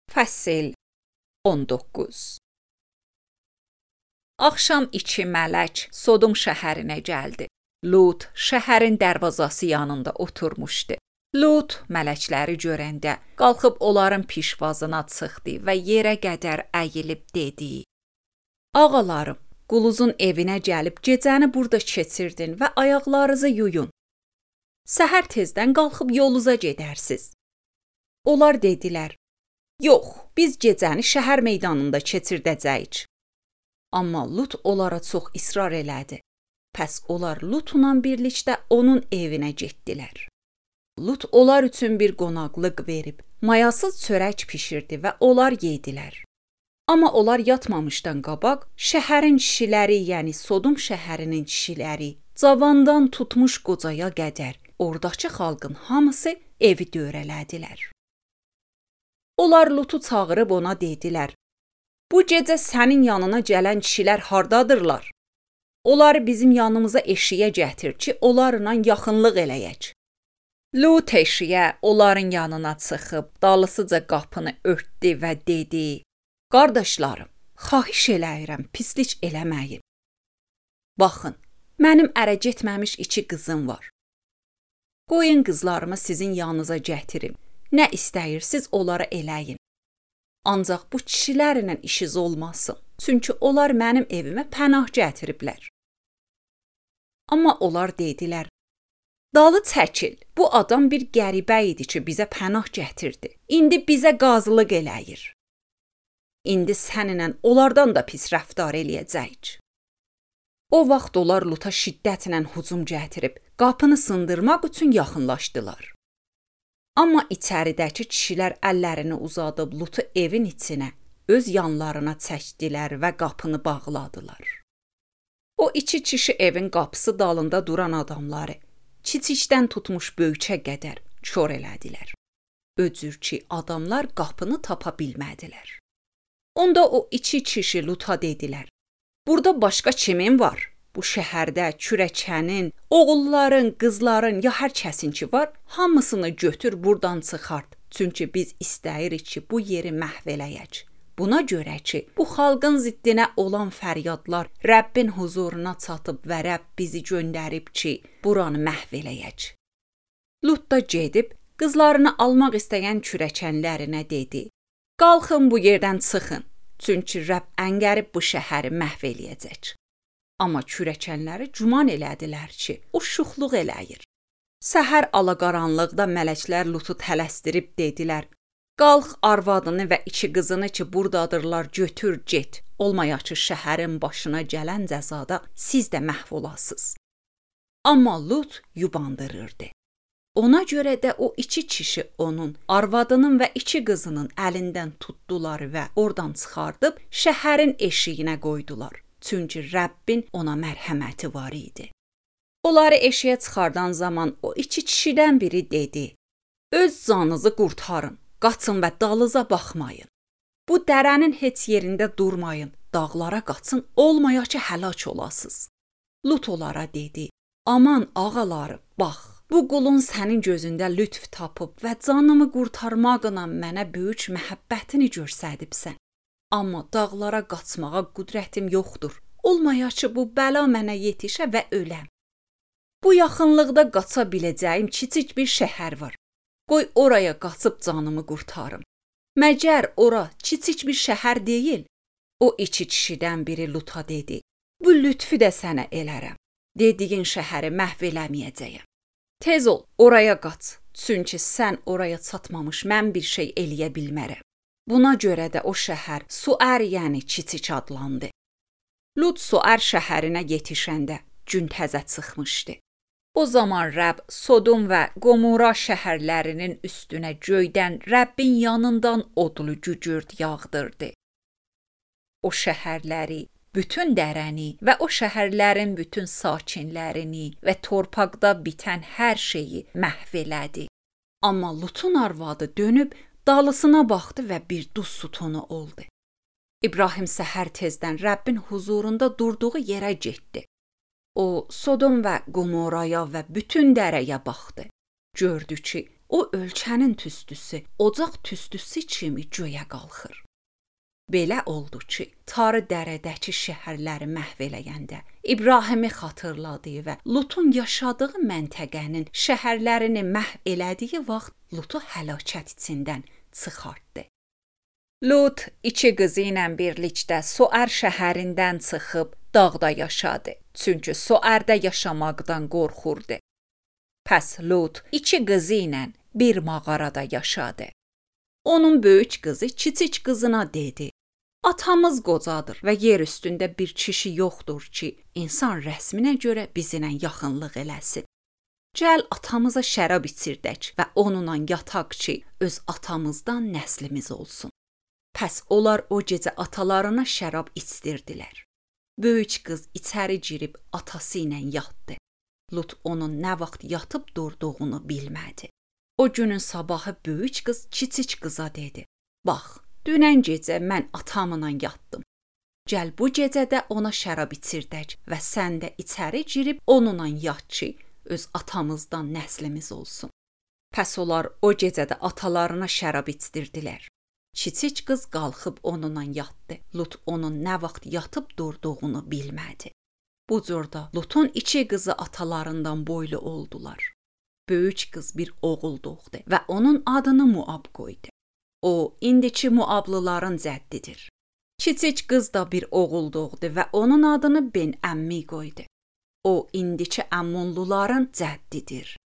Fəsil 19. Axşam 2 mələk Sodom şəhərinə gəldi. Lut şəhərin darvazası yanında oturmuşdu. Lut mələkləri görəndə qalxıb onların pişvazına çıxdı və yerə qədər əyilib dedi: Ağalarım, quluzun evinə gəlib gecəni burada keçirdin və ayaqlarınızı yuyun. Səhər tezdən qalxıb yolunuza gedərsiz. Onlar dedilər: Yox, biz gecəni şəhər meydanında keçirdəcəyik. Amma Lut onlara çox israr elədi. Pəs onlar Lutla birlikdə onun evinə getdilər. Lut onlar üçün bir qonaqlıq verib, mayasız çörək bişirdi və onlar yedilər. Amma onlar yatmamışdan qabaq şəhərin kişiləri, yəni Sodom şəhərinin kişiləri, cavandan tutmuş qocaya qədər oradakı xalqın hamısı evi dövrələdilər. Onlar Lutu çağırıb ona dedilər: Bu gecə sənin yanına gələn kişilər hardadırlar? Onları bizim yanımıza eşiyə gətir ki, onlarla yaxınlıq eləyək. Lut eşiyə onların yanına çıxıb dalısıca qapını örtdü və dedi: Qardaşlarım, xahiş eləyirəm, pislik eləməyin. Baxın, mənim ərə getməmiş 2 qızım var. Qoyun qızlarımı sizin yanınıza gətirim. Nə istəyirsiniz onlara eləyin. Ancaq bu kişilərlə işiniz olmasın, çünki onlar mənim evimə pənah gətiriblər. Amma onlar dedilər: Dalı çəkil, bu adam bir qəribə idi ki, bizə pənah gətirdi. İndi bizə qazılıq eləyir. İndi səninlə onlardan da pis rəftar eləyəcəyik. O vaxt onlar Luta şiddətlə hücum gətirib, qapını sındırmaq üçün yaxınlaşdılar. Amma içəridəki kişilər əllərini uzadıb Lutu evin içinə, öz yanlarına çəkdilər və qapını bağladılar. O 2 kişi evin qapısı dalında duran adamları, kiçikdən tutmuş böyükə qədər kör elədilər. Öcür ki, adamlar qapını tapa bilmədilər. Onda o 2 kişi Luta dedilər: Burada başqa kimin var? Bu şəhərdə kürəkənin, oğulların, qızların, ya hər kəsin ki var, hamısını götür buradan çıxart. Çünki biz istəyirik ki, bu yeri məhv eləyək. Buna görə ki, bu xalqın ziddinə olan fəryadlar Rəbbin huzuruna çatıb və Rəbb bizi göndərib ki, buranı məhv eləyək. Lut da gedib qızlarını almaq istəyən kürəkənlərinə dedi: Qalxın bu yerdən çıxın, çünki Rəbb əngərib bu şəhəri məhv eləyəcək. Amma kürəkənləri güman elədilər ki, o şuxluq eləyir. Səhər alaqaranlıqda mələklər Lutu tələsdirib dedilər: Qalx arvadını və 2 qızını ki buradadırlar götür get. Olmaya ki şəhərin başına gələn cəzada siz də məhv olasınız. Amma Lut yubandırırdı. Ona görə də o 2 kişi onun, arvadının və 2 qızının əlindən tutdular və oradan çıxardıb şəhərin eşiyinə qoydular. Çünki Rəbbin ona mərhəməti var idi. Onları eşiyə çıxardan zaman o 2 kişidən biri dedi: Öz canınızı qurtarın, qaçın və dalınıza baxmayın. Bu dərənin heç yerində durmayın, dağlara qaçın, olmaya ki həlak olasınız. Lut onlara dedi: Aman ağalarım, bax, bu qulun sənin gözündə lütf tapıb və canımı qurtarmaqla mənə böyük məhəbbətini göstəribsən. Amma dağlara qaçmağa qüdrətim yoxdur. Olmaya ki bu bəla mənə yetişə və öləm. Bu yaxınlıqda qaça biləcəyim kiçik bir şəhər var. Qoy oraya qaçıb canımı qurtarım. Məgər ora kiçik bir şəhər deyil? O 2 kişidən biri Luta dedi: Bu lütfü də sənə elərəm. Dediyin şəhəri məhv eləməyəcəyəm. Tez ol, oraya qaç. Çünki sən oraya çatmamış mən bir şey eləyə bilmərəm. Buna görə də o şəhər Suər, yəni kiçik adlandı. Lut Suər şəhərinə yetişəndə gün təzə çıxmışdı. O zaman Rəbb Sodom və Gomora şəhərlərinin üstünə göydən Rəbbin yanından odlu gücürt yağdırdı. O şəhərləri, bütün dərəni və o şəhərlərin bütün sakinlərini və torpaqda bitən hər şeyi məhv elədi. Amma Lutun arvadı dönüb dalısına baxdı və bir duz sütunu oldu. İbrahim səhər tezdən Rəbbin huzurunda durduğu yerə getdi. O, Sodom və Gomoraya və bütün dərəyə baxdı. Gördü ki, O ölkənin tüstüsü, ocaq tüstüsü kimi göyə qalxır. Belə oldu ki, tarı dərədəki şəhərləri məhv eləyəndə İbrahimi xatırladığı və Lutun yaşadığı məntəqənin şəhərlərini məhv elədiyi vaxt Lutu həlakət içindən çıxartdı. Lut iki qızı ilə birlikdə Soər şəhərindən çıxıb dağda yaşadı. Çünki Soərdə yaşamaqdan qorxurdu. Pəs Lut iki qızı ilə bir mağarada yaşadı. Onun böyük qızı kiçik qızına dedi: "Atamız qocadır və yer üstündə bir kişi yoxdur ki, insan rəsminə görə bizimlə yaxınlıq eləsin. Gəl atamıza şərab içirdək və onunla yataq ki, öz atamızdan nəslimiz olsun." Pəs onlar o gecə atalarına şərab içdirdilər. Böyük qız içəri girib atası ilə yatdı. Lut onun nə vaxt yatıb durduğunu bilmədi. O günün sabahı böyük qız kiçik qıza dedi: "Bax, dünən gecə mən atamla yatdım. Gəl bu gecə də ona şərab içirdək və sən də içəri girib onunla yat ki, öz atamızdan nəslimiz olsun." Pəs onlar o gecə də atalarına şərab içdirdilər. Kiçik qız qalxıb onunla yatdı. Lut onun nə vaxt yatıb durduğunu bilmədi. Bu cürdə Lutun iki qızı atalarından boylu oldular. Böyük qız bir oğul doğdu və onun adını Moab qoydu. O, indiki Moablıların cəddidir. Kiçik qız da bir oğul doğdu və onun adını Ben-Əmmi qoydu. O, indiki Əmmonluların cəddidir.